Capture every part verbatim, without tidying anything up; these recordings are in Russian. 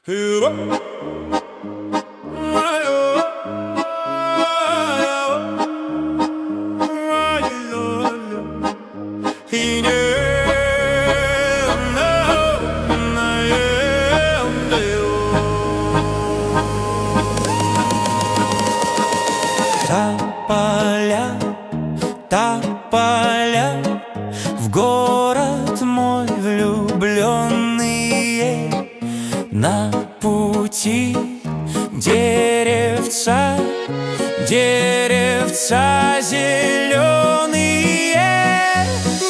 Тополя, тополя, в город мой влюбленные, на пути деревца, деревца зеленые.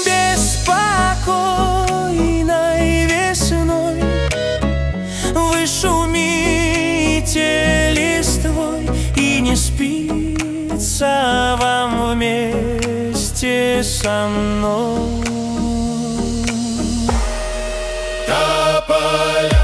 Беспокойной весной вы шумите листвой, и не спится вам вместе со мной. Тополя,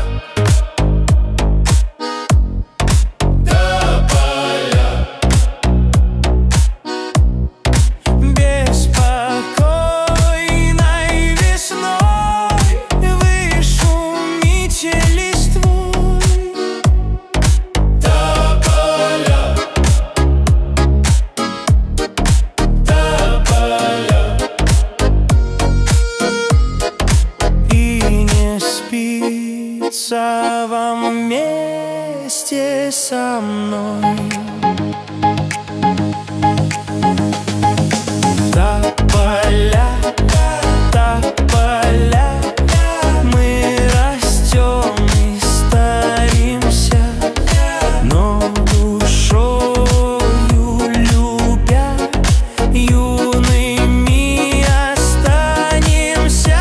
вам вместе со мной. Тополя, тополя, мы растем и старимся, но душою любя юными останемся.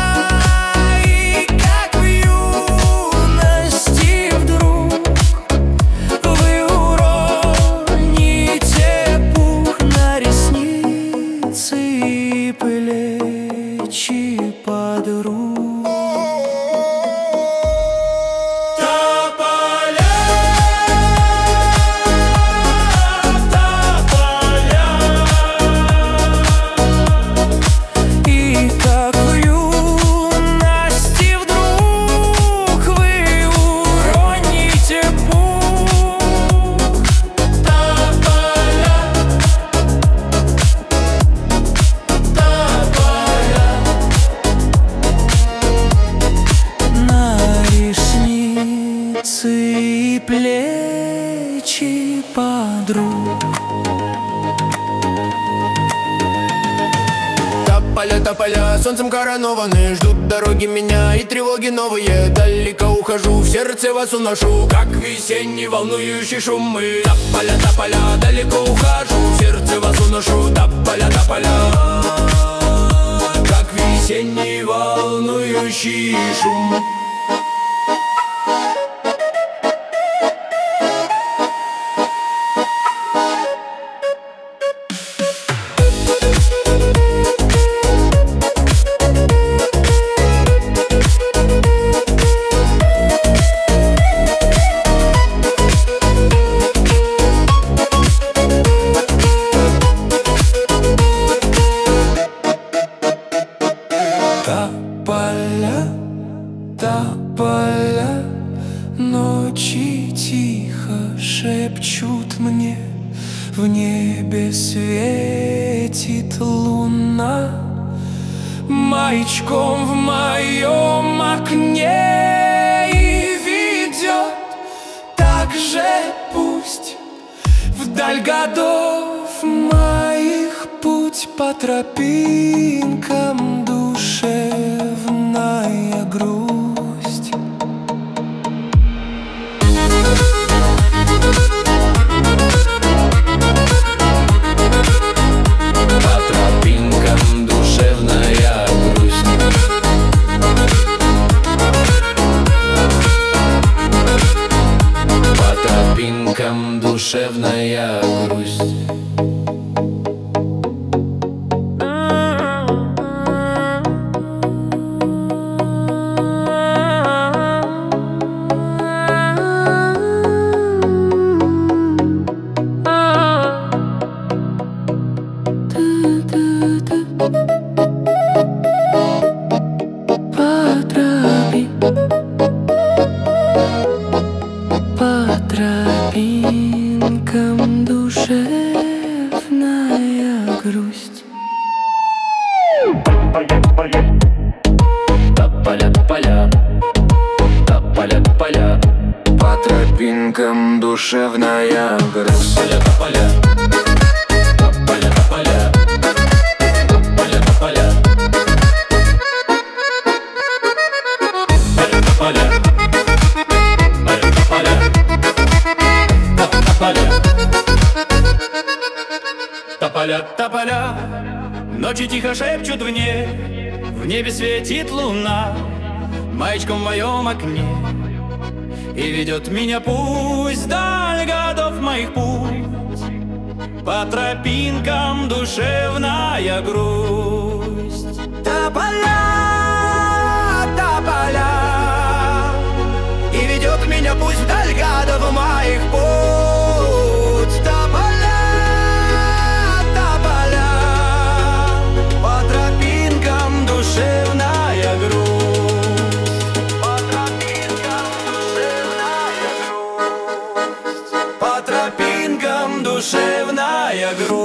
Плечи подруг. тополя, тополя, И как в юности вдруг вы уроните пух. тополя, И плечи подруг. тополя, тополя, солнцем коронованы, ждут дороги меня и тревоги новые. Далеко ухожу, в сердце вас уношу, как весенний волнующий шум. Мы тополя, тополя, далеко ухожу, в сердце вас уношу. Тополя, тополя, как весенний волнующий шум. Тополя, тополя, ночи тихо шепчут мне, в небе светит луна, маячком в моем окне и ведет. Так же пусть вдаль годов моих путь по тропинкам душевная грусть. По тропинкам душевная грусть. По тропинкам душевная грусть. тропинкам душевная грусть. Тополя, тополя, тополя, тополя, тополя, тополя, тополя, тополя, тополя. Ночи тихо шепчут в небе, в небе светит луна маячком в моем окне, и ведет меня пусть вдаль годов моих путь, по тропинкам душевная грусть. Тополя, тополя, и ведет меня пусть вдаль годов моих путь. Тополя, тополя, по тропинкам душевная грусть. По тропинкам душевная грусть.